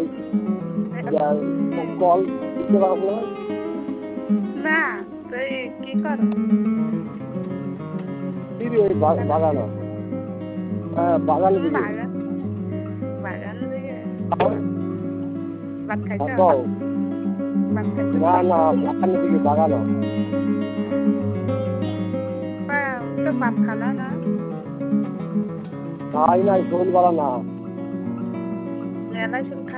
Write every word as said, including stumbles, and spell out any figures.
Call দিতে পারবো না। না তুই কি করো? ওই বাগানো, হ্যাঁ বাগান দিকে। বাগান বাগান দিকে ভাত খাইছ? কও। ভাত খাইছ? না না বাগানের দিকে বাগানো। তো ভাত খালা না? নাই নাই শরীর ভালো না। মেলায় শুন